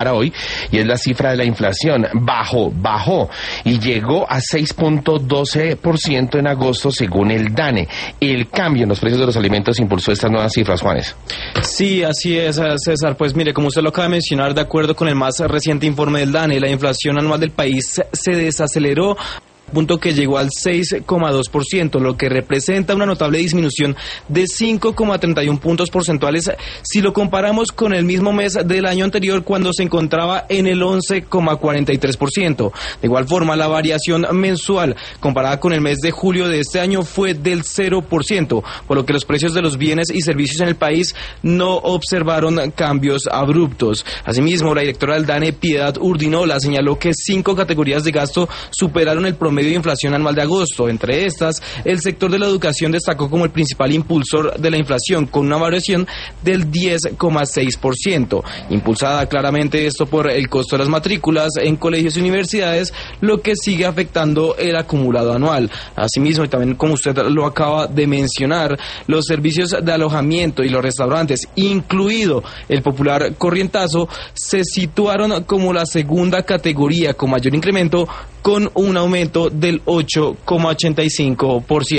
hoy, y es la cifra de la inflación. Bajó y llegó a 6.12% en agosto según el DANE. El cambio en los precios de los alimentos impulsó estas nuevas cifras, Juanes. Sí, así es, César. Pues mire, como usted lo acaba de mencionar, de acuerdo con el más reciente informe del DANE, la inflación anual del país se desaceleró, punto que llegó al 6,2%, lo que representa una notable disminución de 5,31 puntos porcentuales si lo comparamos con el mismo mes del año anterior, cuando se encontraba en el 11,43%. De igual forma, la variación mensual comparada con el mes de julio de este año fue del 0%, por lo que los precios de los bienes y servicios en el país no observaron cambios abruptos. Asimismo, la directora del DANE, Piedad Urdinola, señaló que 5 categorías de gasto superaron el promedio de inflación anual de agosto. Entre estas, el sector de la educación destacó como el principal impulsor de la inflación, con una variación del 10,6%, impulsada claramente esto por el costo de las matrículas en colegios y universidades, lo que sigue afectando el acumulado anual. Asimismo, y también como usted lo acaba de mencionar, los servicios de alojamiento y los restaurantes, incluido el popular corrientazo, se situaron como la segunda categoría con mayor incremento, con un aumento del 8,85%.